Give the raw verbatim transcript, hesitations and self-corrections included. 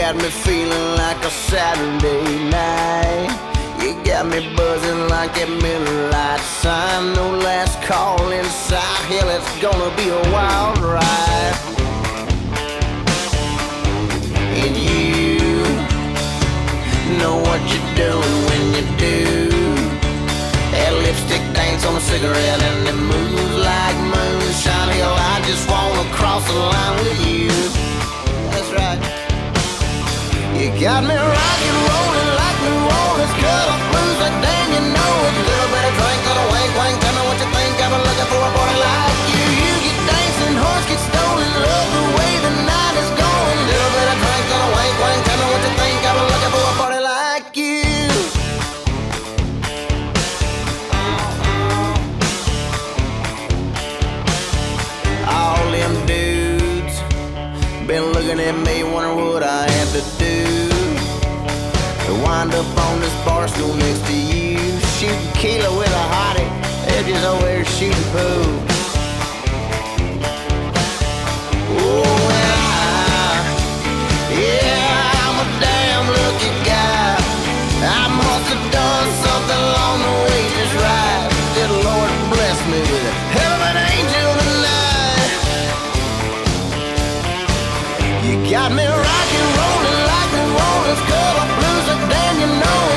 got me feeling like a Saturday night. You got me buzzing like that midnight sign. No last call inside. Hell, it's gonna be a wild ride. And you know what you're doing when you do that lipstick dance on a cigarette and it moves like moonshine. Hell, I just wanna cross the line with you. That's right. You got me rockin', rollin' like New Orleans, cut off blues like damn, you know it. Little bit of drink, little wink, wink. Tell me what you think. I've been looking for a party like you. You get dancing, horse get stolen. Love the way the night is going. Little bit of drink, little wink, wink. Tell me what you think. I've been looking for a party like you. All them dudes been looking at me, wondering what I had to do to wind up on this bar stool next to you, shooting kilo with a hottie. They're just over there shooting pool. Oh, and I, yeah, I'm a damn lucky guy. I must have done something along the way just right. Did the Lord bless me with a hell of an angel tonight. You got me rockin', rollin' like New Orleans, cut off blues like damn, you know